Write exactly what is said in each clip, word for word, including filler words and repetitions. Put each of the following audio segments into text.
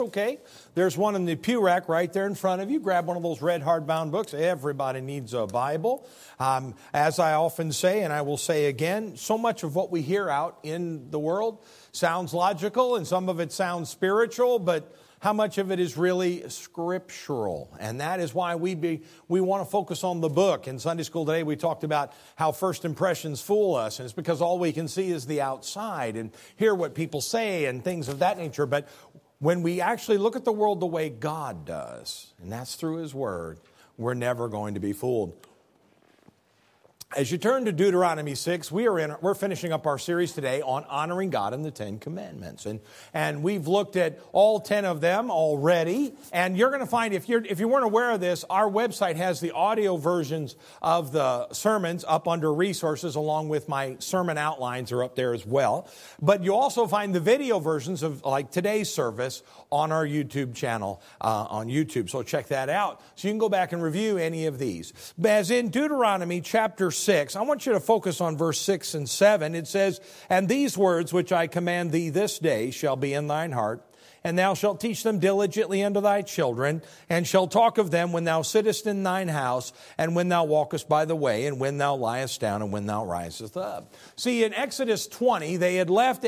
Okay, there's one in the pew rack right there in front of you. Grab one of those red hardbound books. Everybody needs a Bible. Um, as I often say, and I will say again, so much of what we hear out in the world sounds logical and some of it sounds spiritual, but how much of it is really scriptural? And that is why we be, we want to focus on the book. In Sunday school today, we talked about how first impressions fool us. And it's because all we can see is the outside and hear what people say and things of that nature. But when we actually look at the world the way God does, and that's through His Word, we're never going to be fooled. As you turn to Deuteronomy six, we are in, we're finishing up our series today on honoring God and the Ten Commandments. And, and we've looked at all ten of them already. And you're going to find, if, you're, if you weren't aware of this, our website has the audio versions of the sermons up under resources, along with my sermon outlines are up there as well. But you also find the video versions of like today's service on our YouTube channel uh, on YouTube. So check that out. So you can go back and review any of these. As in Deuteronomy chapter six, I want you to focus on verse six and seven. It says, "And these words which I command thee this day shall be in thine heart, and thou shalt teach them diligently unto thy children, and shalt talk of them when thou sittest in thine house, and when thou walkest by the way, and when thou liest down, and when thou risest up." See, in Exodus twenty, they had left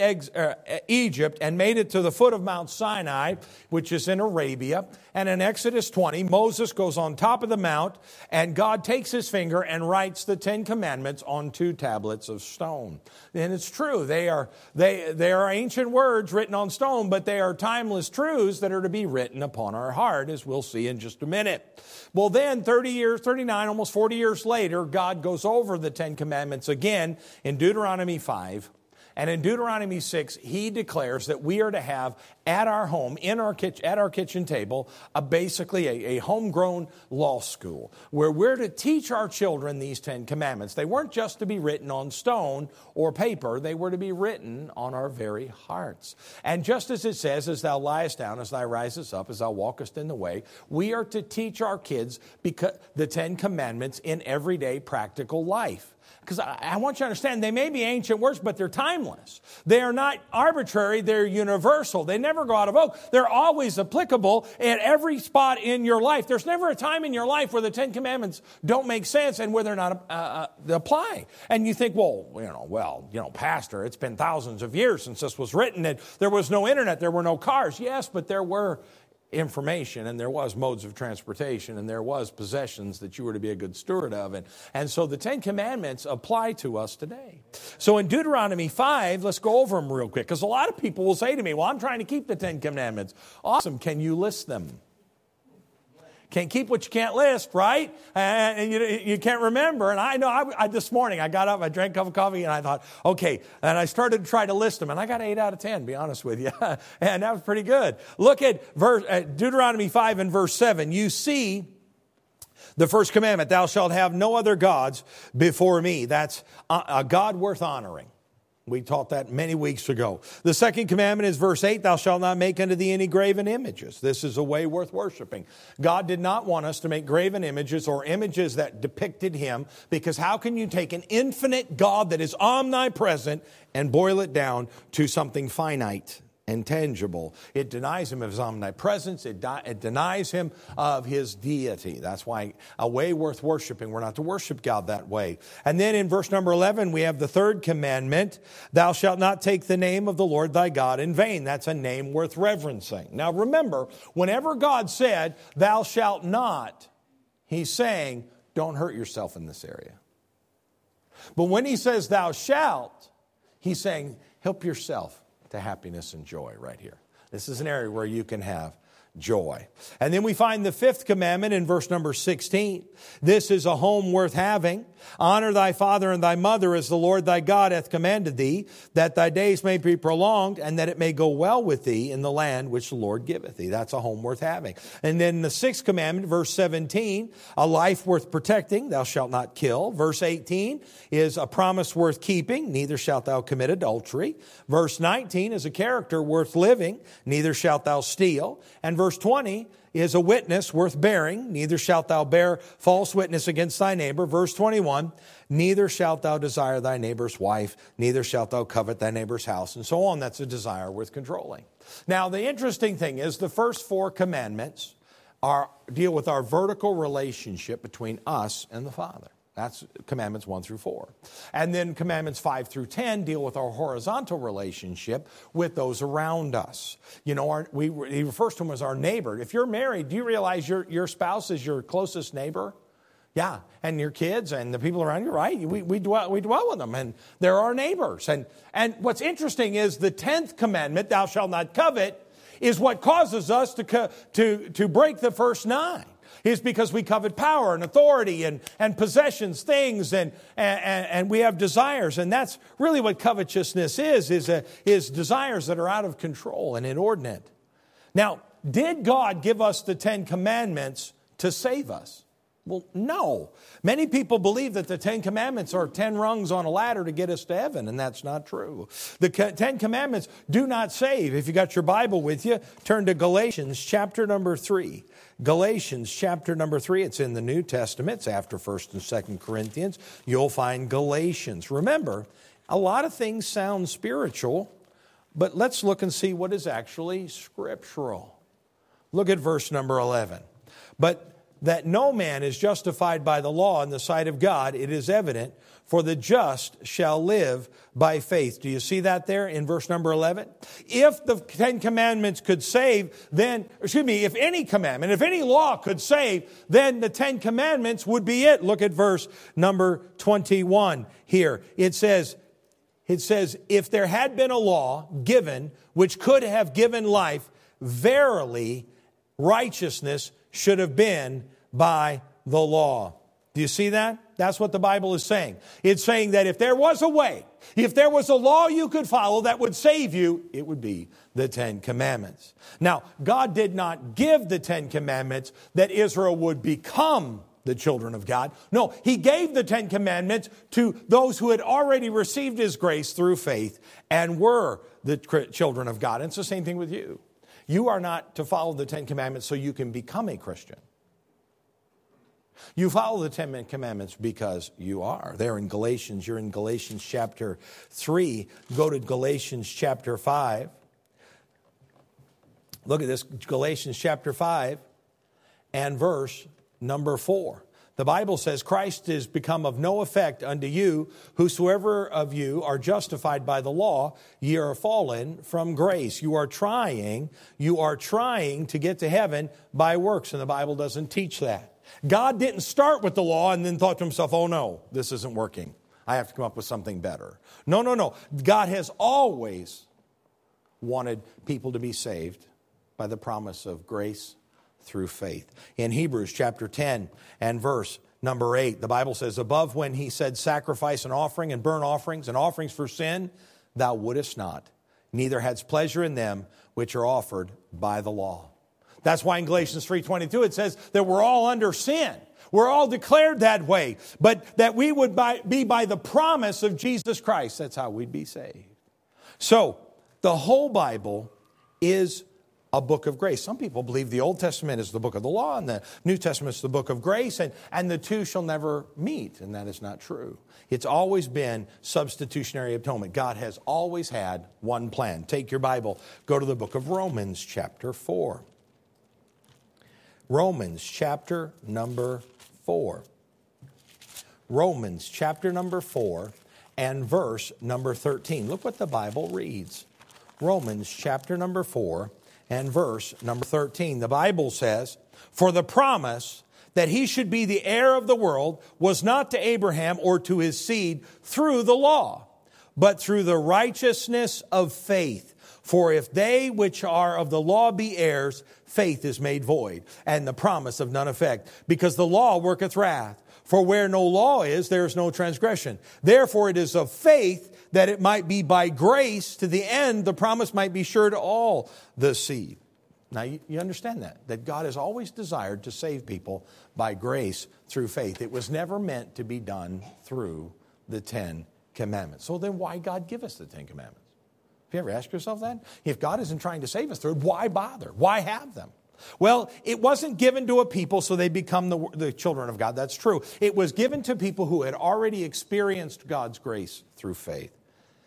Egypt and made it to the foot of Mount Sinai, which is in Arabia. And in Exodus twenty, Moses goes on top of the mount, and God takes his finger and writes the Ten Commandments on two tablets of stone. And it's true, they are they they are ancient words written on stone, but they are timeless truths that are to be written upon our heart, as we'll see in just a minute. Well, then, thirty years, thirty-nine, almost forty years later, God goes over the Ten Commandments again in Deuteronomy five. And in Deuteronomy six, He declares that we are to have at our home, in our kitchen, at our kitchen table, a basically a, a homegrown law school where we're to teach our children these Ten Commandments. They weren't just to be written on stone or paper. They were to be written on our very hearts. And just as it says, "As thou liest down, as thou risest up, as thou walkest in the way," we are to teach our kids because the Ten Commandments in everyday practical life. Because I, I want you to understand, they may be ancient words, but they're timeless. They are not arbitrary, they're universal. They never go out of vogue. They're always applicable at every spot in your life. There's never a time in your life where the Ten Commandments don't make sense and where they're not uh, uh, apply. And you think, well, you know, well, you know, Pastor, it's been thousands of years since this was written, and there was no internet, there were no cars. Yes, but there were information, and there was modes of transportation, and there was possessions that you were to be a good steward of. And, and so the Ten Commandments apply to us today. So in Deuteronomy five, let's go over them real quick, because a lot of people will say to me, well, I'm trying to keep the Ten Commandments. Awesome. Can you list them? Can't keep what you can't list, right? And you, you can't remember. And I know I, I, this morning I got up, I drank a cup of coffee, and I thought, okay. And I started to try to list them, and I got eight out of ten, to be honest with you. And that was pretty good. Look at verse, uh, Deuteronomy five and verse seven. You see the first commandment, "Thou shalt have no other gods before me." That's a, a God worth honoring. We taught that many weeks ago. The second commandment is verse eight, "Thou shalt not make unto thee any graven images." This is a way worth worshiping. God did not want us to make graven images or images that depicted Him, because how can you take an infinite God that is omnipresent and boil it down to something finite and tangible? It denies Him of His omnipresence. It, di- it denies Him of His deity. That's why a way worth worshiping. We're not to worship God that way. And then in verse number eleven, we have the third commandment. "Thou shalt not take the name of the Lord thy God in vain." That's a name worth reverencing. Now remember, whenever God said, "Thou shalt not," He's saying, don't hurt yourself in this area. But when He says, "Thou shalt," He's saying, help yourself to happiness and joy right here. This is an area where you can have joy. And then we find the fifth commandment in verse number sixteen. This is a home worth having. "Honor thy father and thy mother as the Lord thy God hath commanded thee, that thy days may be prolonged, and that it may go well with thee in the land which the Lord giveth thee." That's a home worth having. And then the sixth commandment, verse seventeen, a life worth protecting. "Thou shalt not kill." Verse eighteen is a promise worth keeping. "Neither shalt thou commit adultery." Verse nineteen is a character worth living. "Neither shalt thou steal." And verse twenty is a witness worth bearing. "Neither shalt thou bear false witness against thy neighbor." Verse twenty-one, "Neither shalt thou desire thy neighbor's wife, neither shalt thou covet thy neighbor's house," and so on. That's a desire worth controlling. Now, the interesting thing is the first four commandments are deal with our vertical relationship between us and the Father. That's commandments one through four. And then commandments five through ten deal with our horizontal relationship with those around us. You know, our, we, he refers to them as our neighbor. If you're married, do you realize your, your spouse is your closest neighbor? Yeah, and your kids and the people around you, right? We, we, dwell, we dwell with them, and they're our neighbors. And, and what's interesting is the tenth commandment, thou shalt not covet, is what causes us to, co- to, to break the first nine. Is because we covet power and authority and, and possessions, things, and, and, and we have desires. And that's really what covetousness is, is, a, is desires that are out of control and inordinate. Now, did God give us the Ten Commandments to save us? Well, no. Many people believe that the Ten Commandments are ten rungs on a ladder to get us to heaven, and that's not true. The Ten Commandments do not save. If you got your Bible with you, turn to Galatians chapter number three. Galatians chapter number three, it's in the New Testament. It's after First and Second Corinthians. You'll find Galatians. Remember, a lot of things sound spiritual, but let's look and see what is actually scriptural. Look at verse number eleven. But that no man is justified by the law in the sight of God, it is evident, for the just shall live by faith. Do you see that there in verse number eleven? If the Ten Commandments could save, then, excuse me, if any commandment, if any law could save, then the Ten Commandments would be it. Look at verse number twenty-one here. It says, it says, if there had been a law given which could have given life, verily righteousness should have been by the law. Do you see that? That's what the Bible is saying. It's saying that if there was a way, if there was a law you could follow that would save you, it would be the Ten Commandments. Now, God did not give the Ten Commandments that Israel would become the children of God. No, He gave the Ten Commandments to those who had already received His grace through faith and were the children of God. And it's the same thing with you. You are not to follow the Ten Commandments so you can become a Christian. You follow the Ten Commandments because you are. There in Galatians, you're in Galatians chapter three. Go to Galatians chapter five. Look at this, Galatians chapter five and verse number four. The Bible says, Christ is become of no effect unto you, whosoever of you are justified by the law, ye are fallen from grace. You are trying, you are trying to get to heaven by works, and the Bible doesn't teach that. God didn't start with the law and then thought to himself, oh no, this isn't working. I have to come up with something better. No, no, no. God has always wanted people to be saved by the promise of grace through faith. In Hebrews chapter ten and verse number eight, the Bible says, above when he said sacrifice and offering and burnt offerings and offerings for sin, thou wouldest not, neither hadst pleasure in them which are offered by the law. That's why in Galatians three twenty-two it says that we're all under sin. We're all declared that way, but that we would by, be by the promise of Jesus Christ. That's how we'd be saved. So the whole Bible is a book of grace. Some people believe the Old Testament is the book of the law and the New Testament is the book of grace, and, and the two shall never meet, and that is not true. It's always been substitutionary atonement. God has always had one plan. Take your Bible, go to the book of Romans chapter four. Romans chapter number four. Romans chapter number four and verse number thirteen. Look what the Bible reads. Romans chapter number four and verse number thirteen. The Bible says, for the promise that he should be the heir of the world was not to Abraham or to his seed through the law, but through the righteousness of faith. For if they which are of the law be heirs, faith is made void, and the promise of none effect. Because the law worketh wrath. For where no law is, there is no transgression. Therefore it is of faith that it might be by grace to the end the promise might be sure to all the seed. Now you, you understand that, that God has always desired to save people by grace through faith. It was never meant to be done through the Ten Commandments. So then why God give us the Ten Commandments? Have you ever asked yourself that? If God isn't trying to save us through it, why bother? Why have them? Well, it wasn't given to a people so they become the, the children of God. That's true. It was given to people who had already experienced God's grace through faith.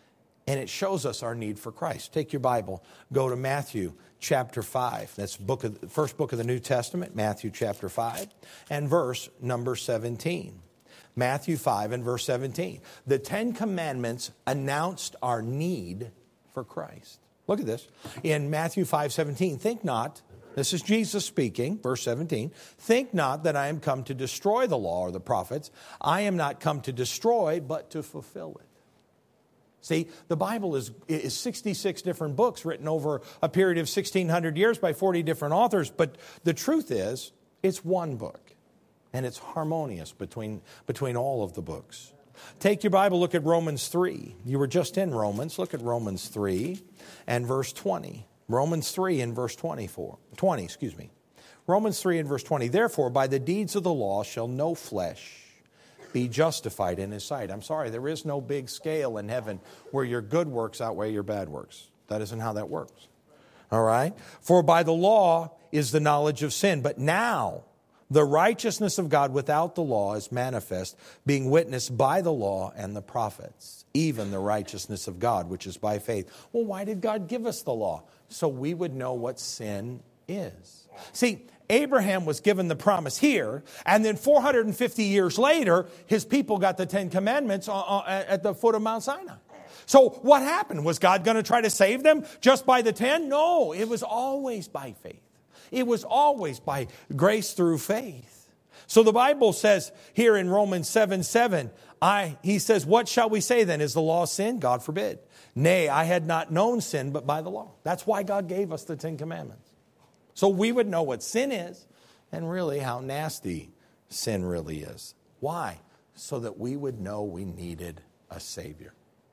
And it shows us our need for Christ. Take your Bible, go to Matthew chapter five. That's book of, the first book of the New Testament, Matthew chapter five, and verse number seventeen. Matthew five and verse seventeen. The Ten Commandments announced our need for Christ. Look at this. In Matthew five seventeen, think not, this is Jesus speaking, verse seventeen, think not that I am come to destroy the law or the prophets. I am not come to destroy, but to fulfill it. See, the Bible is, is sixty-six different books written over a period of sixteen hundred years by forty different authors. But the truth is, it's one book. And it's harmonious between, between all of the books. Take your Bible, look at Romans three. You were just in Romans. Look at Romans three and verse twenty. Romans three and verse twenty-four. twenty, excuse me. Romans three and verse twenty. Therefore, by the deeds of the law shall no flesh be justified in his sight. I'm sorry, there is no big scale in heaven where your good works outweigh your bad works. That isn't how that works. All right? For by the law is the knowledge of sin. But now the righteousness of God without the law is manifest, being witnessed by the law and the prophets, even the righteousness of God, which is by faith. Well, why did God give us the law? So we would know what sin is. See, Abraham was given the promise here, and then four hundred fifty years later, his people got the Ten Commandments at the foot of Mount Sinai. So what happened? Was God going to try to save them just by the ten? No, it was always by faith. It was always by grace through faith. So the Bible says here in Romans seven seven, I, he says, what shall we say then? Is the law sin? God forbid. Nay, I had not known sin but by the law. That's why God gave us the Ten Commandments. So we would know what sin is and really how nasty sin really is. Why? So that we would know we needed a Savior.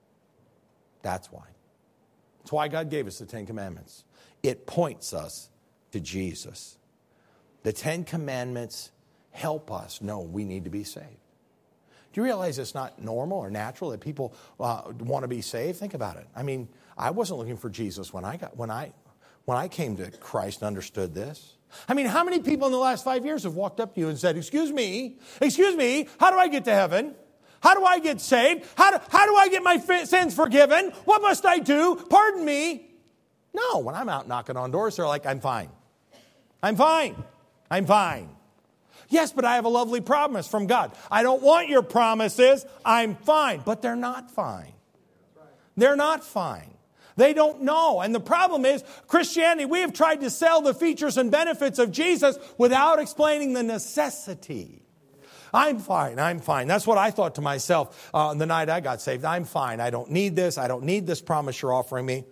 That's why. That's why God gave us the Ten Commandments. It points us to Jesus. The Ten Commandments help us know we need to be saved. Do you realize it's not normal or natural that people uh, want to be saved? Think about it. I mean, I wasn't looking for Jesus when I got when I when I came to Christ and understood this. I mean, how many people in the last five years have walked up to you and said, "Excuse me, excuse me, how do I get to heaven? How do I get saved? How do, how do I get my sins forgiven? What must I do? Pardon me." No, when I'm out knocking on doors, they're like, "I'm fine. I'm fine. I'm fine." Yes, but I have a lovely promise from God. I don't want your promises. I'm fine. But they're not fine. They're not fine. They don't know. And the problem is, Christianity, we have tried to sell the features and benefits of Jesus without explaining the necessity. I'm fine. I'm fine. That's what I thought to myself uh, the night I got saved. I'm fine. I don't need this. I don't need this promise you're offering me.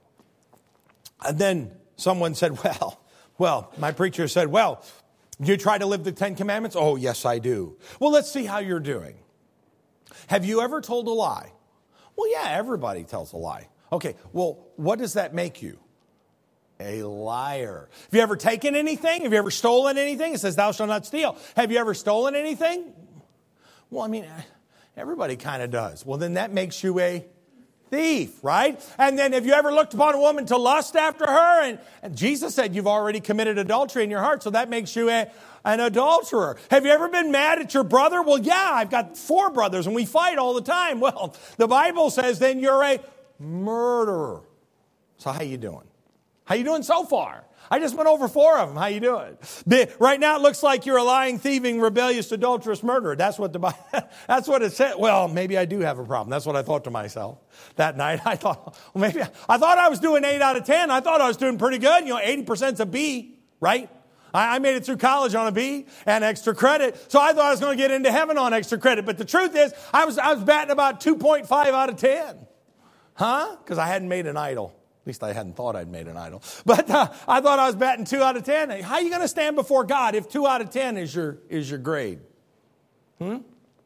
And then someone said, well, well, my preacher said, well, do you try to live the Ten Commandments? Oh, yes, I do. Well, let's see how you're doing. Have you ever told a lie? Well, yeah, everybody tells a lie. Okay, well, what does that make you? A liar. Have you ever taken anything? Have you ever stolen anything? It says, thou shalt not steal. Have you ever stolen anything? Well, I mean, everybody kind of does. Well, then that makes you a thief, right? And then have you ever looked upon a woman to lust after her? And, and Jesus said you've already committed adultery in your heart, so that makes you a, an adulterer. Have you ever been mad at your brother? Well, yeah, I've got four brothers and we fight all the time. Well, the Bible says then you're a murderer. So how you doing? How you doing so far? I just went over four of them. How you doing? The, right now it looks like you're a lying, thieving, rebellious, adulterous murderer. That's what the that's what it said. Well, maybe I do have a problem. That's what I thought to myself that night. I thought, well, maybe I, I thought I was doing eight out of ten. I thought I was doing pretty good. You know, eighty percent's a B, right? I, I made it through college on a B and extra credit. So I thought I was going to get into heaven on extra credit. But the truth is, I was I was batting about two point five out of ten. Huh? Because I hadn't made an idol. At least I hadn't thought I'd made an idol. But uh, I thought I was batting two out of ten. How are you going to stand before God if two out of ten is your, is your grade? Hmm?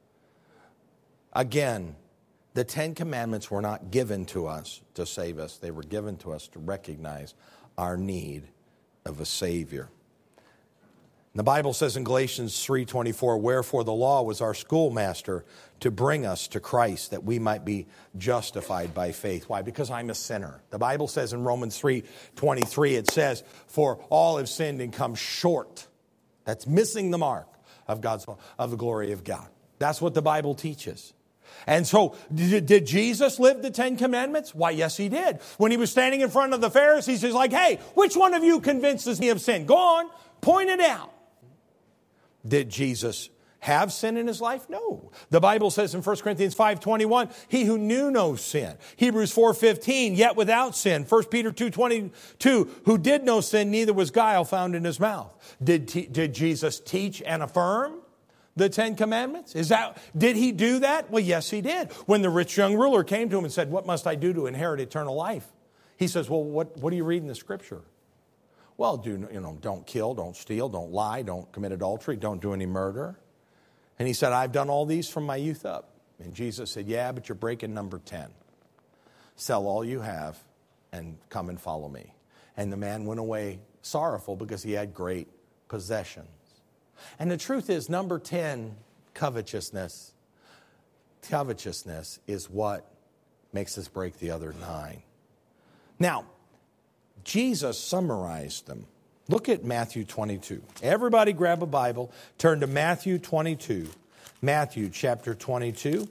Again, the Ten Commandments were not given to us to save us. They were given to us to recognize our need of a Savior. The Bible says in Galatians three twenty-four, wherefore the law was our schoolmaster to bring us to Christ, that we might be justified by faith. Why? Because I'm a sinner. The Bible says in Romans three twenty-three, it says, for all have sinned and come short. That's missing the mark of God's of the glory of God. That's what the Bible teaches. And so, did, did Jesus live the Ten Commandments? Why, yes, he did. When he was standing in front of the Pharisees, he's like, hey, which one of you convinces me of sin? Go on, point it out. Did Jesus have sin in his life? No. The Bible says in First Corinthians five twenty-one, he who knew no sin. Hebrews four fifteen, yet without sin. First Peter two twenty-two, who did no sin, neither was guile found in his mouth. Did, te- did Jesus teach and affirm the Ten Commandments? Is that, did he do that? Well, yes, he did. When the rich young ruler came to him and said, what must I do to inherit eternal life? He says, well, what, what do you read in the Scripture? Well, do, you know, don't kill, don't steal, don't lie, don't commit adultery, don't do any murder. And he said, I've done all these from my youth up. And Jesus said, yeah, but you're breaking number ten. Sell all you have and come and follow me. And the man went away sorrowful because he had great possessions. And the truth is, number ten, covetousness. Covetousness is what makes us break the other nine. Now, Jesus summarized them. Look at Matthew twenty-two. Everybody grab a Bible. Turn to Matthew twenty-two. Matthew chapter twenty-two.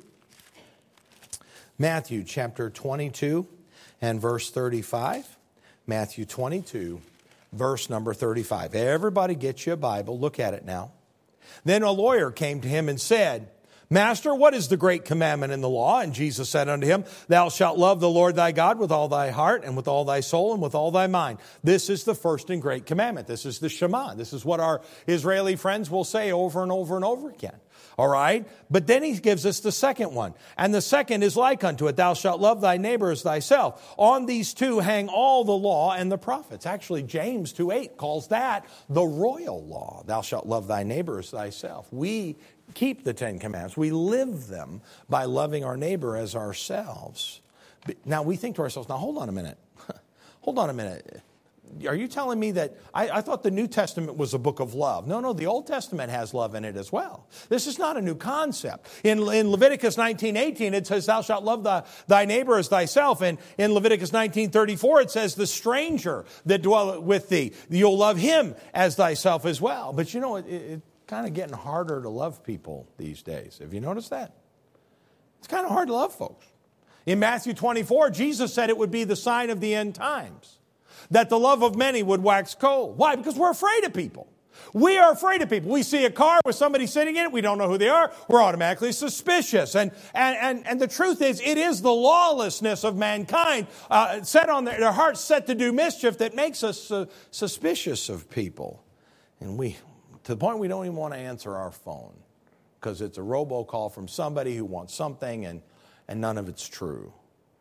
Matthew chapter twenty-two and verse thirty-five. Matthew twenty-two, verse number thirty-five. Everybody get you a Bible. Look at it now. Then a lawyer came to him and said, Master, what is the great commandment in the law? And Jesus said unto him, Thou shalt love the Lord thy God with all thy heart and with all thy soul and with all thy mind. This is the first and great commandment. This is the Shema. This is what our Israeli friends will say over and over and over again. All right? But then he gives us the second one. And the second is like unto it. Thou shalt love thy neighbor as thyself. On these two hang all the law and the prophets. Actually, James two eight calls that the royal law. Thou shalt love thy neighbor as thyself. We keep the Ten Commandments. We live them by loving our neighbor as ourselves. Now, we think to ourselves, now, hold on a minute. Hold on a minute. Are you telling me that, I, I thought the New Testament was a book of love. No, no, the Old Testament has love in it as well. This is not a new concept. In, in Leviticus nineteen eighteen, it says, thou shalt love the, thy neighbor as thyself. And in Leviticus nineteen thirty-four, it says, the stranger that dwelleth with thee, you'll love him as thyself as well. But you know, it, it kind of getting harder to love people these days. Have you noticed that? It's kind of hard to love folks. In Matthew twenty-four, Jesus said it would be the sign of the end times, that the love of many would wax cold. Why? Because we're afraid of people. We are afraid of people. We see a car with somebody sitting in it. We don't know who they are. We're automatically suspicious. And and and, and the truth is, it is the lawlessness of mankind uh, set on their, their hearts set to do mischief that makes us uh, suspicious of people. And we, to the point we don't even want to answer our phone because it's a robocall from somebody who wants something and, and none of it's true.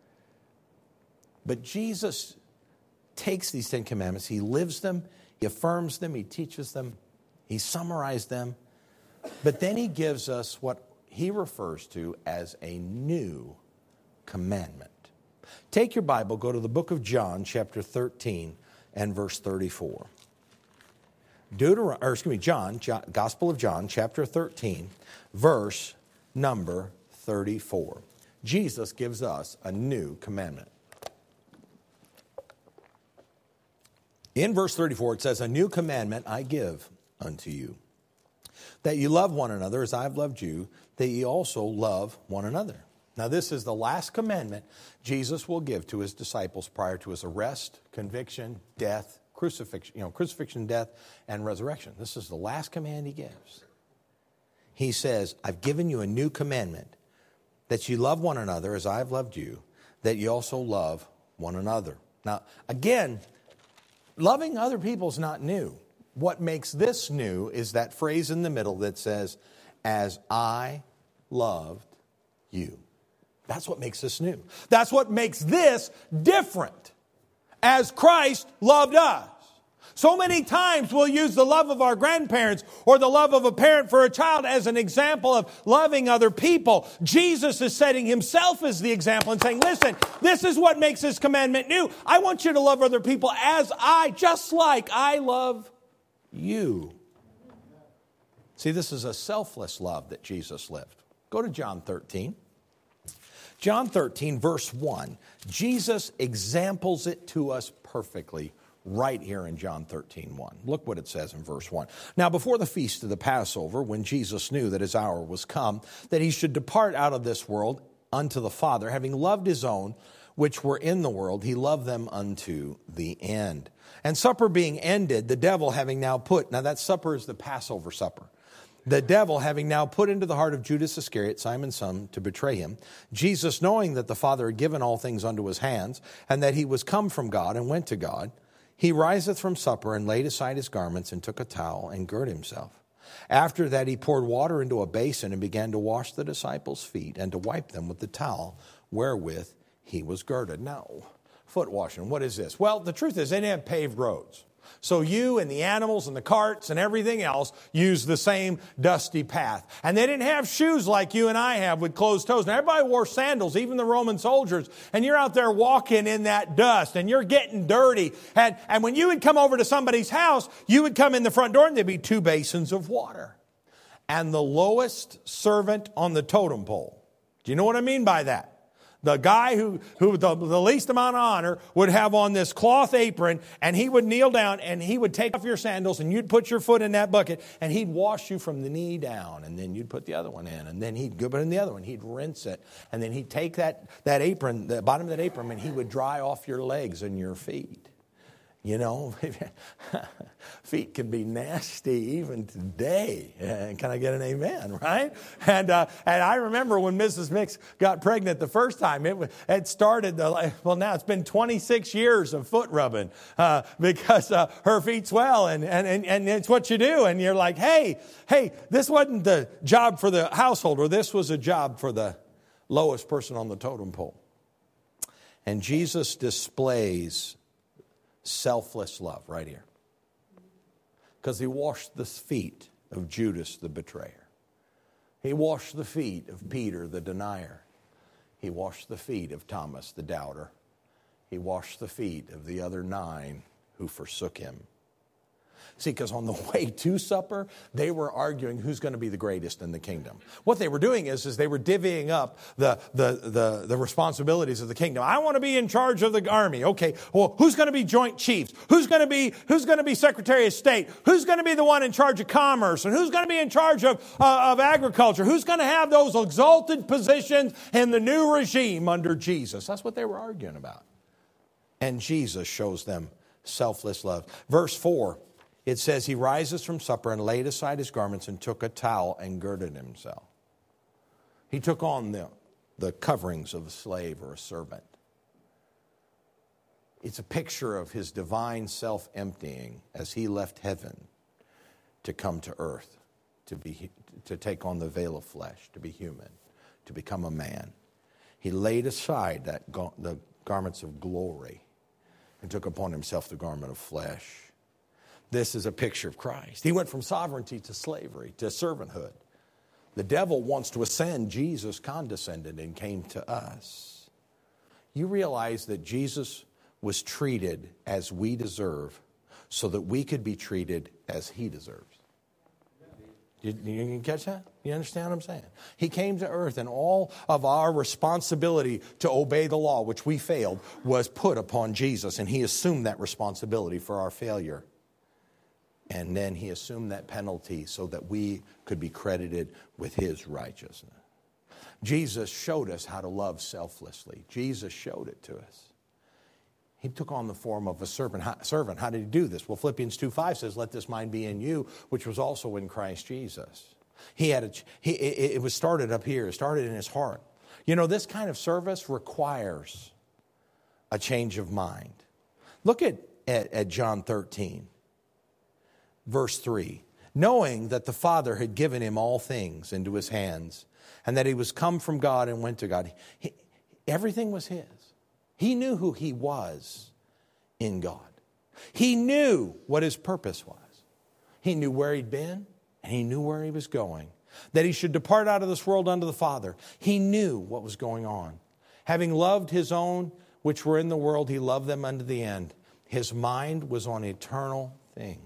But Jesus takes these Ten Commandments, he lives them, he affirms them, he teaches them, he summarized them, but then he gives us what he refers to as a new commandment. Take your Bible, go to the book of John, chapter thirteen and verse thirty-four. Deuteron- or excuse me, John, John, Gospel of John, chapter thirteen, verse number thirty-four. Jesus gives us a new commandment. In verse thirty-four, it says, a new commandment I give unto you, that you love one another as I have loved you, that ye also love one another. Now, this is the last commandment Jesus will give to his disciples prior to his arrest, conviction, death, crucifixion, you know, crucifixion, death, and resurrection. This is the last command he gives. He says, I've given you a new commandment, that you love one another as I have loved you, that you also love one another. Now, again, loving other people is not new. What makes this new is that phrase in the middle that says, as I loved you. That's what makes this new. That's what makes this different. As Christ loved us. So many times we'll use the love of our grandparents or the love of a parent for a child as an example of loving other people. Jesus is setting himself as the example and saying, listen, this is what makes this commandment new. I want you to love other people as I, just like I love you. See, this is a selfless love that Jesus lived. Go to John thirteen. John thirteen, verse one. Jesus examples it to us perfectly right here in John thirteen one. Look what it says in verse one. Now before the feast of the Passover, when Jesus knew that his hour was come, that he should depart out of this world unto the Father, having loved his own which were in the world, he loved them unto the end. And supper being ended, the devil having now put, now that supper is the Passover supper. The devil having now put into the heart of Judas Iscariot, Simon's son, to betray him, Jesus, knowing that the Father had given all things unto his hands, and that he was come from God and went to God, he riseth from supper and laid aside his garments and took a towel and girt himself. After that he poured water into a basin and began to wash the disciples' feet and to wipe them with the towel wherewith he was girded. Now, foot washing, what is this? Well, the truth is they didn't have paved roads. So you and the animals and the carts and everything else used the same dusty path. And they didn't have shoes like you and I have with closed toes. Now everybody wore sandals, even the Roman soldiers. And you're out there walking in that dust and you're getting dirty. And, and when you would come over to somebody's house, you would come in the front door and there'd be two basins of water. And the lowest servant on the totem pole. Do you know what I mean by that? The guy who, who the, the least amount of honor would have on this cloth apron, and he would kneel down and he would take off your sandals and you'd put your foot in that bucket and he'd wash you from the knee down, and then you'd put the other one in, and then he'd go in the other one, he'd rinse it, and then he'd take that, that apron, the bottom of that apron, and he would dry off your legs and your feet. You know, feet can be nasty even today. Uh, can I get an amen, right? And uh, and I remember when Missus Mix got pregnant the first time, it, it started, the, well, now it's been twenty-six years of foot rubbing uh, because uh, her feet swell, and, and, and, and it's what you do. And you're like, hey, hey, this wasn't the job for the household, or this was a job for the lowest person on the totem pole. And Jesus displays selfless love right here. Because he washed the feet of Judas the betrayer. He washed the feet of Peter the denier. He washed the feet of Thomas the doubter. He washed the feet of the other nine who forsook him. See, because on the way to supper, they were arguing who's going to be the greatest in the kingdom. What they were doing is, is they were divvying up the, the, the, the responsibilities of the kingdom. I want to be in charge of the army. Okay, well, who's going to be joint chiefs? Who's going to be, who's going to be Secretary of State? Who's going to be the one in charge of commerce? And who's going to be in charge of, uh, of agriculture? Who's going to have those exalted positions in the new regime under Jesus? That's what they were arguing about. And Jesus shows them selfless love. Verse four. It says he rises from supper and laid aside his garments and took a towel and girded himself. He took on the, the coverings of a slave or a servant. It's a picture of his divine self-emptying as he left heaven to come to earth, to be to take on the veil of flesh, to be human, to become a man. He laid aside that the garments of glory and took upon himself the garment of flesh. This is a picture of Christ. He went from sovereignty to slavery, to servanthood. The devil wants to ascend. Jesus condescended and came to us. You realize that Jesus was treated as we deserve so that we could be treated as he deserves. You, you can catch that? You understand what I'm saying? He came to earth, and all of our responsibility to obey the law, which we failed, was put upon Jesus, and he assumed that responsibility for our failure. And then he assumed that penalty so that we could be credited with his righteousness. Jesus showed us how to love selflessly. Jesus showed it to us. He took on the form of a servant. Servant. How did he do this? Well, Philippians two five says, "Let this mind be in you, which was also in Christ Jesus." He had a, he, it, it was started up here. It started in his heart. You know, this kind of service requires a change of mind. Look at, at, at John thirteen, verse three. Knowing that the Father had given him all things into his hands, and that he was come from God and went to God. He, everything was his. He knew who he was in God. He knew what his purpose was. He knew where he'd been, and he knew where he was going. That he should depart out of this world unto the Father. He knew what was going on. Having loved his own which were in the world, he loved them unto the end. His mind was on eternal things.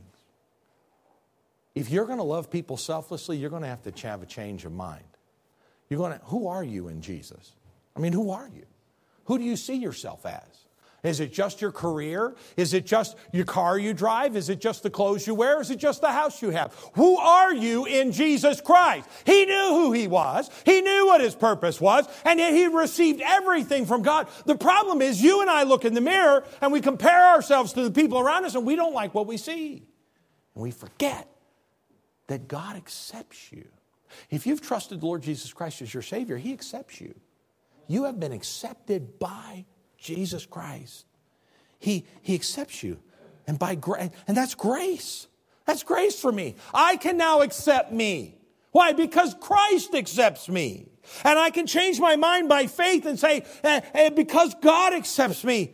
If you're going to love people selflessly, you're going to have to have a change of mind. You're going to, who are you in Jesus? I mean, who are you? Who do you see yourself as? Is it just your career? Is it just your car you drive? Is it just the clothes you wear? Is it just the house you have? Who are you in Jesus Christ? He knew who He was. He knew what His purpose was. And yet He received everything from God. The problem is you and I look in the mirror and we compare ourselves to the people around us and we don't like what we see. And we forget that God accepts you. If you've trusted the Lord Jesus Christ as your Savior, He accepts you. You have been accepted by Jesus Christ. He, he accepts you. And by grace, and that's grace. That's grace for me. I can now accept me. Why? Because Christ accepts me. And I can change my mind by faith and say, eh, eh, because God accepts me,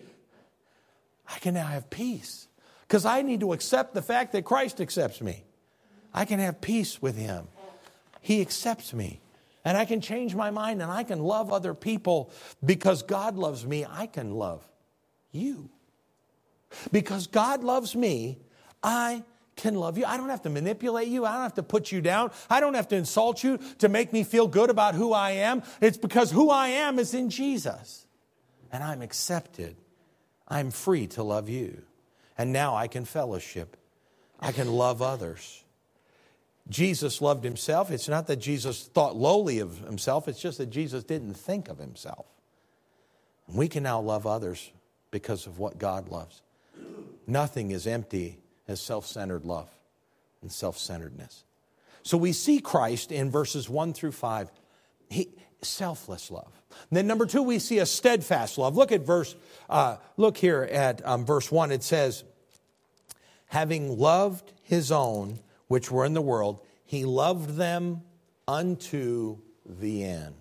I can now have peace. Because I need to accept the fact that Christ accepts me. I can have peace with Him. He accepts me. And I can change my mind and I can love other people because God loves me. I can love you. Because God loves me, I can love you. I don't have to manipulate you. I don't have to put you down. I don't have to insult you to make me feel good about who I am. It's because who I am is in Jesus. And I'm accepted. I'm free to love you. And now I can fellowship. I can love others. Jesus loved Himself. It's not that Jesus thought lowly of Himself. It's just that Jesus didn't think of Himself. And we can now love others because of what God loves. Nothing is empty as self-centered love and self-centeredness. So we see Christ in verses one through five. He, selfless love. And then number two, we see a steadfast love. Look at verse, uh, look here at um, verse one. It says, having loved His own, which were in the world, He loved them unto the end.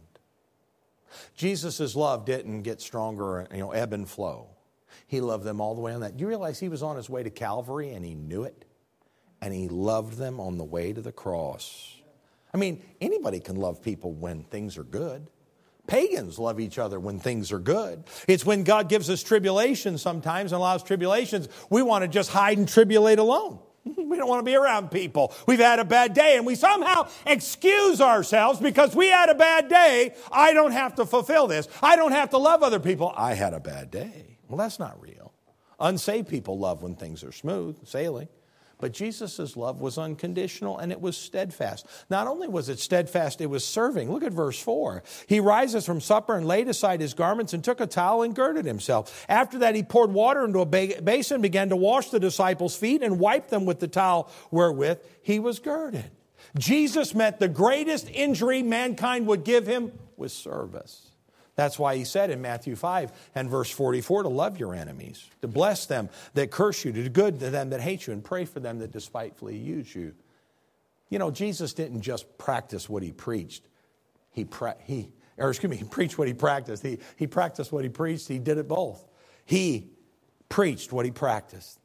Jesus' love didn't get stronger, you know, ebb and flow. He loved them all the way on that. Do you realize He was on His way to Calvary and He knew it? And He loved them on the way to the cross. I mean, anybody can love people when things are good. Pagans love each other when things are good. It's when God gives us tribulation sometimes and allows tribulations, we want to just hide and tribulate alone. We don't want to be around people. We've had a bad day and we somehow excuse ourselves because we had a bad day. I don't have to fulfill this. I don't have to love other people. I had a bad day. Well, that's not real. Unsaved people love when things are smooth sailing. But Jesus' love was unconditional and it was steadfast. Not only was it steadfast, it was serving. Look at verse four. He rises from supper and laid aside his garments and took a towel and girded himself. After that, he poured water into a basin, began to wash the disciples' feet and wiped them with the towel wherewith he was girded. Jesus met the greatest injury mankind would give him with service. That's why he said in Matthew five and verse forty-four to love your enemies, to bless them that curse you, to do good to them that hate you, and pray for them that despitefully use you. You know, Jesus didn't just practice what he preached. He, pra- he or excuse me, he preached what he practiced. He, he practiced what he preached. He did it both. He preached what he practiced.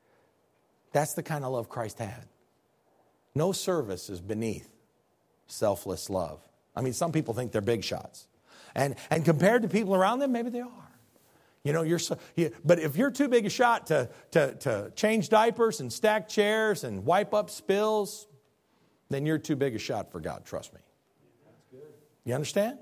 That's the kind of love Christ had. No service is beneath selfless love. I mean, some people think they're big shots. And and compared to people around them, maybe they are. You know, you're so, you, but if you're too big a shot to, to, to change diapers and stack chairs and wipe up spills, then you're too big a shot for God, trust me. That's good. You understand?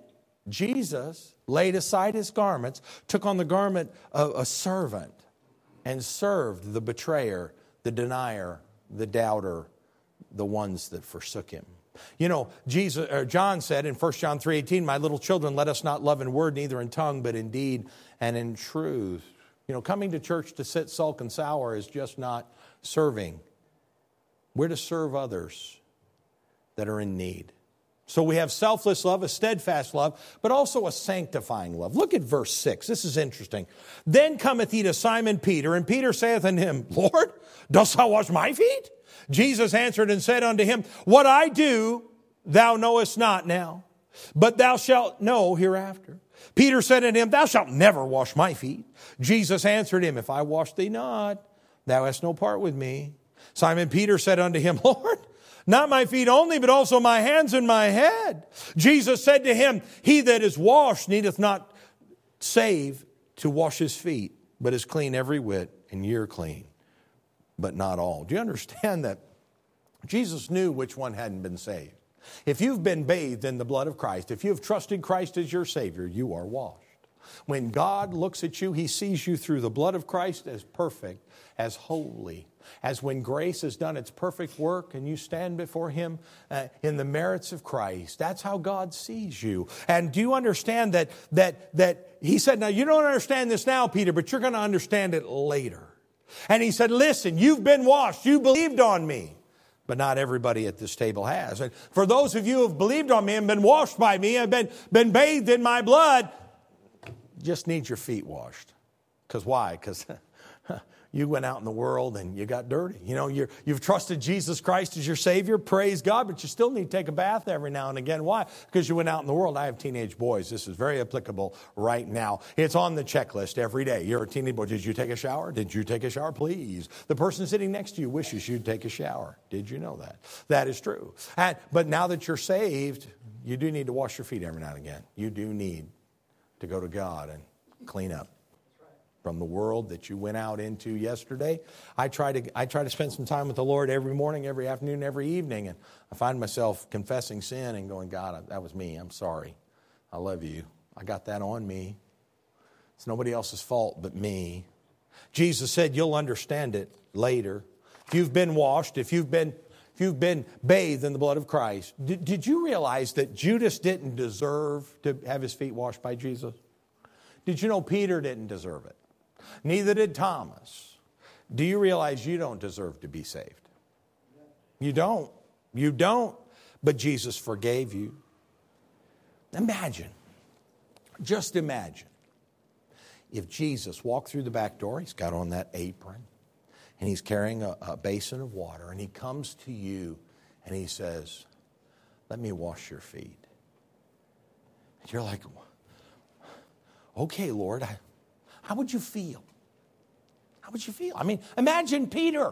Jesus laid aside his garments, took on the garment of a servant, and served the betrayer, the denier, the doubter, the ones that forsook him. You know, Jesus, or John said in First John three eighteen, my little children, let us not love in word, neither in tongue, but in deed and in truth. You know, coming to church to sit sulk and sour is just not serving. We're to serve others that are in need. So we have selfless love, a steadfast love, but also a sanctifying love. Look at verse six. This is interesting. Then cometh he to Simon Peter, and Peter saith unto him, Lord, dost thou wash my feet? Jesus answered and said unto him, what I do thou knowest not now, but thou shalt know hereafter. Peter said unto him, thou shalt never wash my feet. Jesus answered him, if I wash thee not, thou hast no part with me. Simon Peter said unto him, Lord, not my feet only, but also my hands and my head. Jesus said to him, he that is washed needeth not save to wash his feet, but is clean every whit, and ye are clean, but not all. Do you understand that Jesus knew which one hadn't been saved? If you've been bathed in the blood of Christ, if you have trusted Christ as your Savior, you are washed. When God looks at you, He sees you through the blood of Christ as perfect, as holy, as when grace has done its perfect work and you stand before Him uh, in the merits of Christ. That's how God sees you. And do you understand that, that, that He said, now you don't understand this now, Peter, but you're going to understand it later. And He said, listen, you've been washed. You believed on me. But not everybody at this table has. And for those of you who have believed on me and been washed by me and been, been bathed in my blood, just need your feet washed. Because why? Because you went out in the world and you got dirty. You know, you're, you've trusted Jesus Christ as your Savior. Praise God. But you still need to take a bath every now and again. Why? Because you went out in the world. I have teenage boys. This is very applicable right now. It's on the checklist every day. You're a teenage boy. Did you take a shower? Did you take a shower? Please. The person sitting next to you wishes you'd take a shower. Did you know that? That is true. And, but now that you're saved, you do need to wash your feet every now and again. You do need to go to God and clean up from the world that you went out into yesterday. I try to I try to spend some time with the Lord every morning, every afternoon, every evening, and I find myself confessing sin and going, God, that was me. I'm sorry. I love you. I got that on me. It's nobody else's fault but me. Jesus said you'll understand it later. If you've been washed, if you've been if you've been bathed in the blood of Christ, did, did you realize that Judas didn't deserve to have his feet washed by Jesus? Did you know Peter didn't deserve it? Neither did Thomas. Do you realize you don't deserve to be saved? You don't. You don't. But Jesus forgave you. Imagine. Just imagine. If Jesus walked through the back door, He's got on that apron, and He's carrying a, a basin of water, and He comes to you, and He says, let me wash your feet. And you're like, okay, Lord, I... How would you feel? How would you feel? I mean, imagine Peter.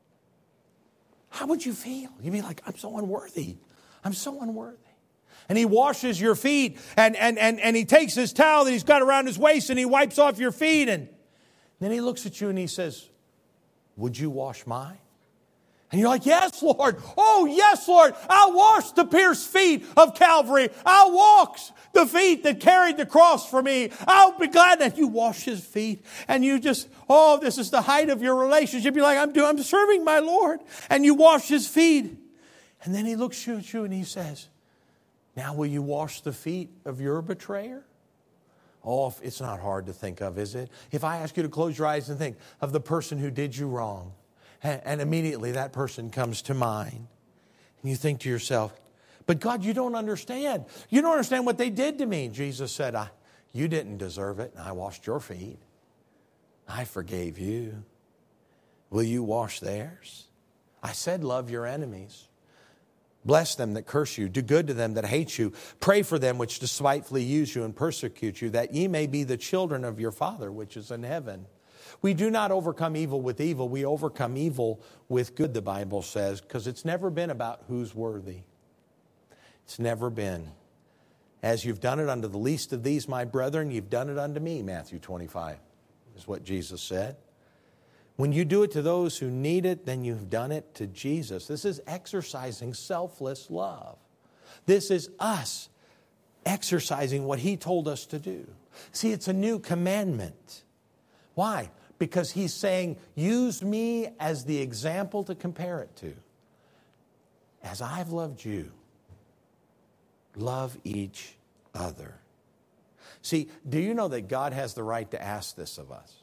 How would you feel? You'd be like, I'm so unworthy. I'm so unworthy. And He washes your feet, and, and, and, and He takes His towel that He's got around His waist, and He wipes off your feet. And then He looks at you and He says, would you wash mine? And you're like, yes, Lord. Oh, yes, Lord. I'll wash the pierced feet of Calvary. I'll wash the feet that carried the cross for me. I'll be glad that you wash His feet. And you just, oh, this is the height of your relationship. You're like, I'm doing, I'm serving my Lord. And you wash His feet. And then He looks at you and He says, now will you wash the feet of your betrayer? Oh, it's not hard to think of, is it? If I ask you to close your eyes and think of the person who did you wrong, and immediately that person comes to mind. And you think to yourself, but God, you don't understand. You don't understand what they did to me. Jesus said, I, you didn't deserve it, and I washed your feet. I forgave you. Will you wash theirs? I said, love your enemies. Bless them that curse you. Do good to them that hate you. Pray for them which despitefully use you and persecute you, that ye may be the children of your Father which is in heaven. We do not overcome evil with evil. We overcome evil with good, the Bible says, because it's never been about who's worthy. It's never been. As you've done it unto the least of these, my brethren, you've done it unto me, Matthew twenty-five, is what Jesus said. When you do it to those who need it, then you've done it to Jesus. This is exercising selfless love. This is us exercising what He told us to do. See, it's a new commandment. Why? Because He's saying, use me as the example to compare it to. As I've loved you, love each other. See, do you know that God has the right to ask this of us?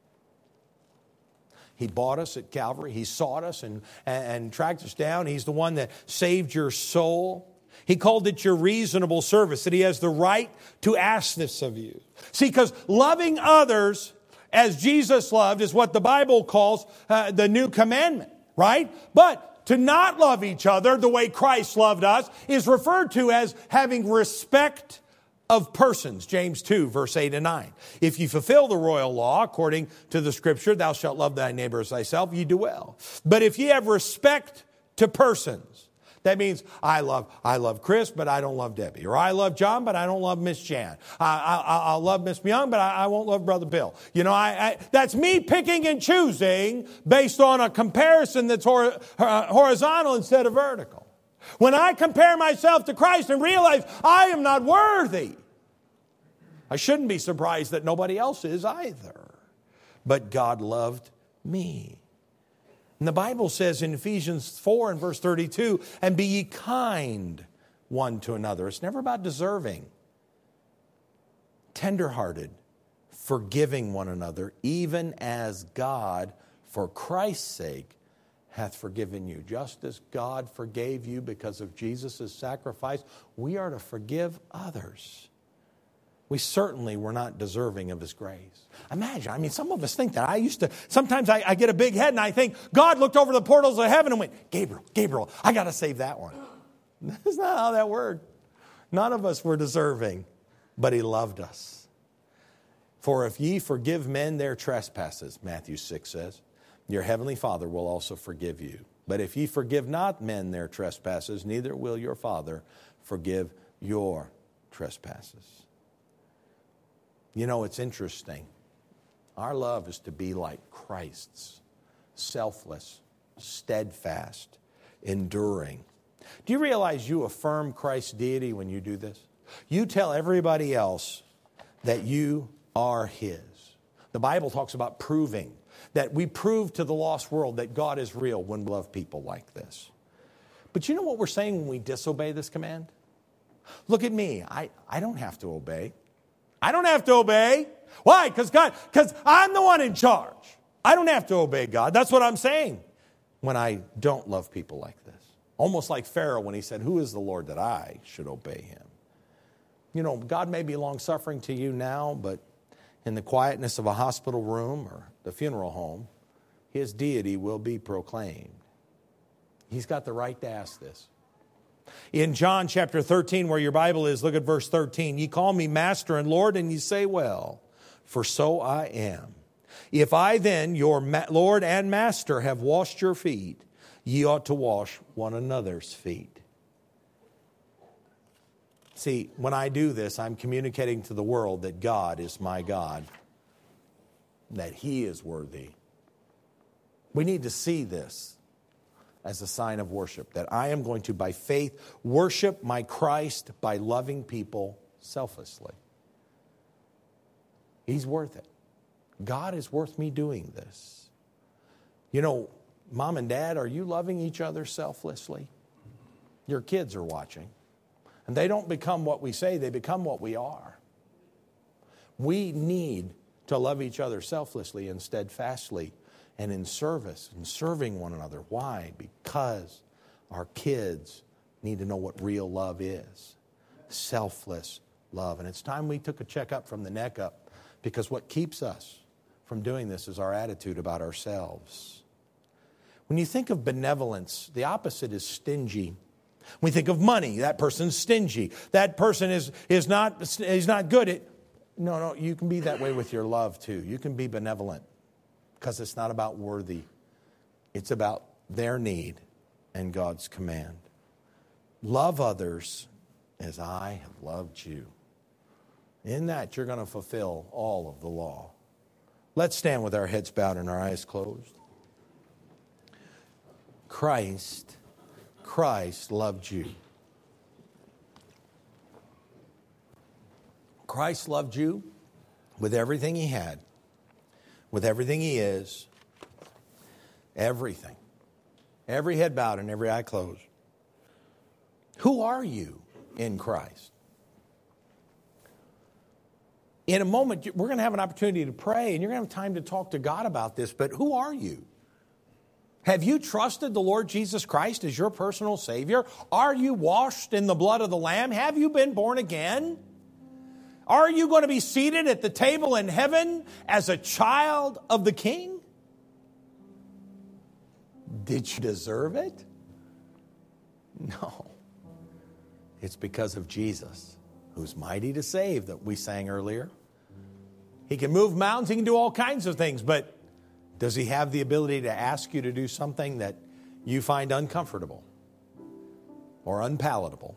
He bought us at Calvary. He sought us and, and, and tracked us down. He's the one that saved your soul. He called it your reasonable service, that He has the right to ask this of you. See, because loving others as Jesus loved is what the Bible calls uh, the new commandment, right? But to not love each other the way Christ loved us is referred to as having respect of persons. James two, verse eight and nine. If you fulfill the royal law, according to the Scripture, thou shalt love thy neighbor as thyself, ye do well. But if ye have respect to persons, that means I love I love Chris, but I don't love Debbie. Or I love John, but I don't love Miss Jan. I, I, I love Miss Young, but I, I won't love Brother Bill. You know, I, I that's me picking and choosing based on a comparison that's hor, uh, horizontal instead of vertical. When I compare myself to Christ and realize I am not worthy, I shouldn't be surprised that nobody else is either. But God loved me. And the Bible says in Ephesians four and verse thirty-two, and be ye kind one to another. It's never about deserving. Tenderhearted, forgiving one another, even as God, for Christ's sake, hath forgiven you. Just as God forgave you because of Jesus' sacrifice, we are to forgive others. We certainly were not deserving of His grace. Imagine, I mean, some of us think that. I used to, sometimes I, I get a big head and I think, God looked over the portals of heaven and went, Gabriel, Gabriel, I got to save that one. That's not how that worked. None of us were deserving, but He loved us. For if ye forgive men their trespasses, Matthew six says, your heavenly Father will also forgive you. But if ye forgive not men their trespasses, neither will your Father forgive your trespasses. You know, it's interesting. Our love is to be like Christ's, selfless, steadfast, enduring. Do you realize you affirm Christ's deity when you do this? You tell everybody else that you are His. The Bible talks about proving, that we prove to the lost world that God is real when we love people like this. But you know what we're saying when we disobey this command? Look at me. I, I don't have to obey. I don't have to obey. Why? Because God, because I'm the one in charge. I don't have to obey God. That's what I'm saying when I don't love people like this. Almost like Pharaoh when he said, who is the Lord that I should obey Him? You know, God may be long-suffering to you now, but in the quietness of a hospital room or the funeral home, His deity will be proclaimed. He's got the right to ask this. In John chapter thirteen, where your Bible is, look at verse thirteen. Ye call me Master and Lord, and ye say, well, for so I am. If I then, your ma- Lord and Master, have washed your feet, ye ought to wash one another's feet. See, when I do this, I'm communicating to the world that God is my God, that He is worthy. We need to see this as a sign of worship, that I am going to, by faith, worship my Christ by loving people selflessly. He's worth it. God is worth me doing this. You know, Mom and Dad, are you loving each other selflessly? Your kids are watching. And they don't become what we say, they become what we are. We need to love each other selflessly and steadfastly and in service and serving one another. Why? Because our kids need to know what real love is. Selfless love. And it's time we took a checkup from the neck up, because what keeps us from doing this is our attitude about ourselves. When you think of benevolence, the opposite is stingy. When we think of money, that person's stingy. That person is, is not, is not good at... No, no, you can be that way with your love too. You can be benevolent, because it's not about worthy. It's about their need and God's command. Love others as I have loved you. In that, you're going to fulfill all of the law. Let's stand with our heads bowed and our eyes closed. Christ, Christ loved you. Christ loved you with everything He had, with everything He is, everything. Every head bowed and every eye closed. Who are you in Christ? In a moment, we're going to have an opportunity to pray, and you're going to have time to talk to God about this, but who are you? Have you trusted the Lord Jesus Christ as your personal Savior? Are you washed in the blood of the Lamb? Have you been born again? Are you going to be seated at the table in heaven as a child of the King? Did you deserve it? No. It's because of Jesus, who's mighty to save, that we sang earlier. He can move mountains, He can do all kinds of things, but does He have the ability to ask you to do something that you find uncomfortable or unpalatable?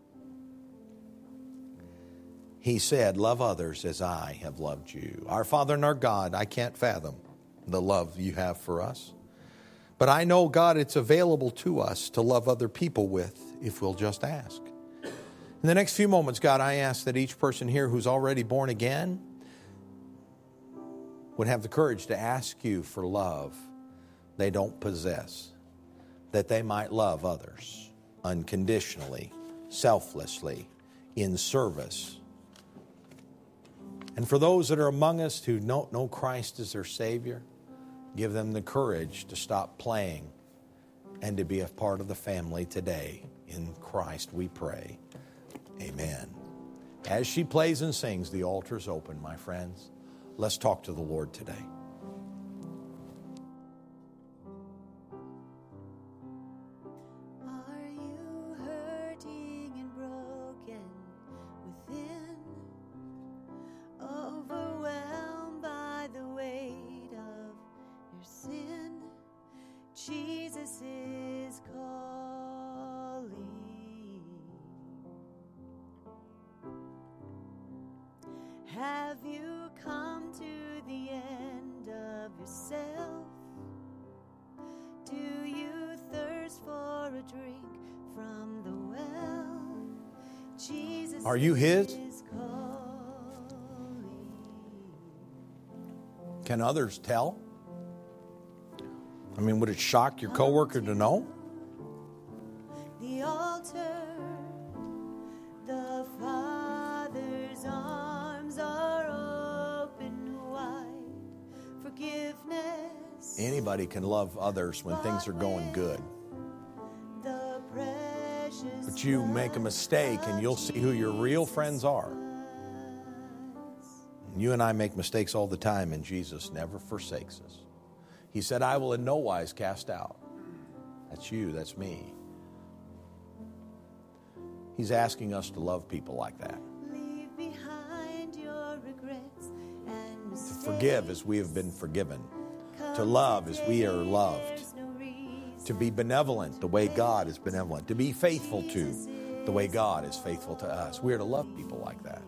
He said, love others as I have loved you. Our Father and our God, I can't fathom the love you have for us. But I know, God, it's available to us to love other people with if we'll just ask. In the next few moments, God, I ask that each person here who's already born again would have the courage to ask you for love they don't possess, that they might love others unconditionally, selflessly, in service. And for those that are among us who don't know Christ as their Savior, give them the courage to stop playing and to be a part of the family today. In Christ we pray. Amen. As she plays and sings, the altar is open, my friends. Let's talk to the Lord today. Are you hurting and broken within? Overwhelmed by the weight of your sin? Jesus is calling. Have you come to the end of yourself? Do you thirst for a drink from the well? Jesus Are you His? is calling. Can others tell? I mean, would it shock your coworker to know? The altar, the Father's arms are open wide. Forgiveness. Anybody can love others when things are going good. The precious But you make a mistake and you'll see who your real friends are. You and I make mistakes all the time, and Jesus never forsakes us. He said, I will in no wise cast out. That's you, that's me. He's asking us to love people like that. Leave behind your regrets and To forgive as we have been forgiven. To love as we are loved. To be benevolent the way God is benevolent. To be faithful to the way God is faithful to us. We are to love people like that.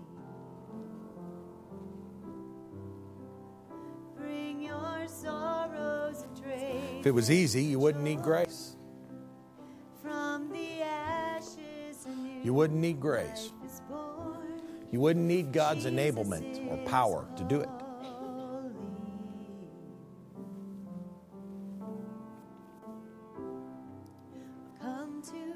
Bring your sorrows and trade If it was easy, you wouldn't need grace. from the ashes and you You wouldn't need grace. is born. You wouldn't need God's enablement or power to do it. Come to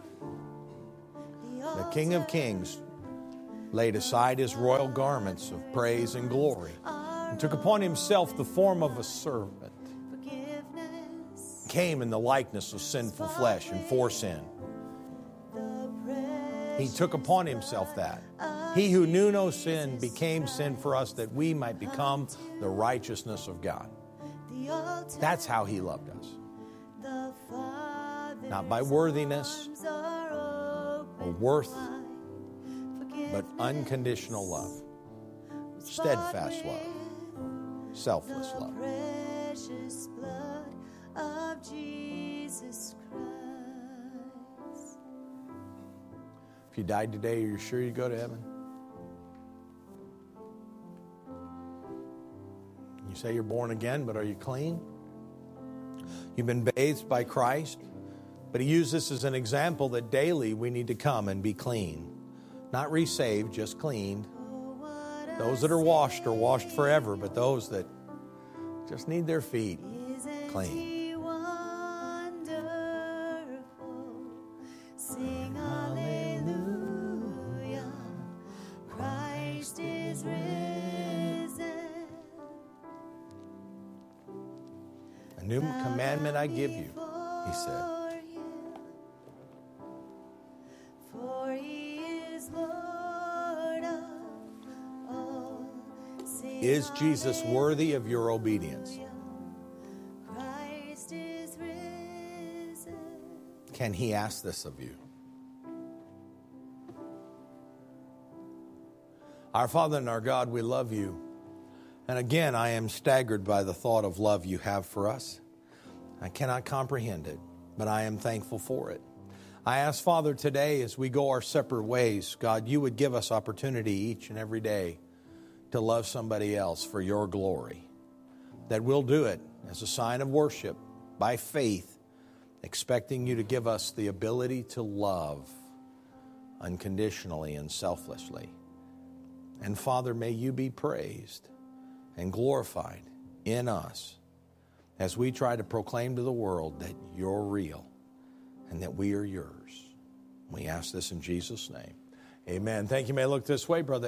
the The King of Kings laid aside his royal garments of praise and glory and took upon himself the form of a servant, forgiveness. came in the likeness of sinful flesh and for sin. He took upon himself that. He who knew no sin became sin for us that we might become the righteousness of God. The altar, That's how he loved us. the Father's Not by worthiness arms are open or worth, wide. but Forgiveness unconditional love, steadfast love, selfless the love. precious blood of Jesus Christ. If you died today, are you sure you go to heaven? You say you're born again, but are you clean? You've been bathed by Christ, but he used this as an example that daily we need to come and be clean. Not resaved, just cleaned. Those that are washed are washed forever, but those that just need their feet clean. He wonderful. Sing hallelujah. Christ is risen. A new commandment I give you, he said. For he is Lord of all. Sing Is Jesus worthy of your obedience? Christ is risen. Can he ask this of you? Our Father and our God, we love you. And again, I am staggered by the thought of love you have for us. I cannot comprehend it, but I am thankful for it. I ask, Father, today as we go our separate ways, God, you would give us opportunity each and every day to love somebody else for your glory. That we'll do it as a sign of worship, by faith, expecting you to give us the ability to love unconditionally and selflessly. And Father, may you be praised and glorified in us as we try to proclaim to the world that you're real and that we are yours. We ask this in Jesus' name. Amen. Thank you. May I look this way, Brother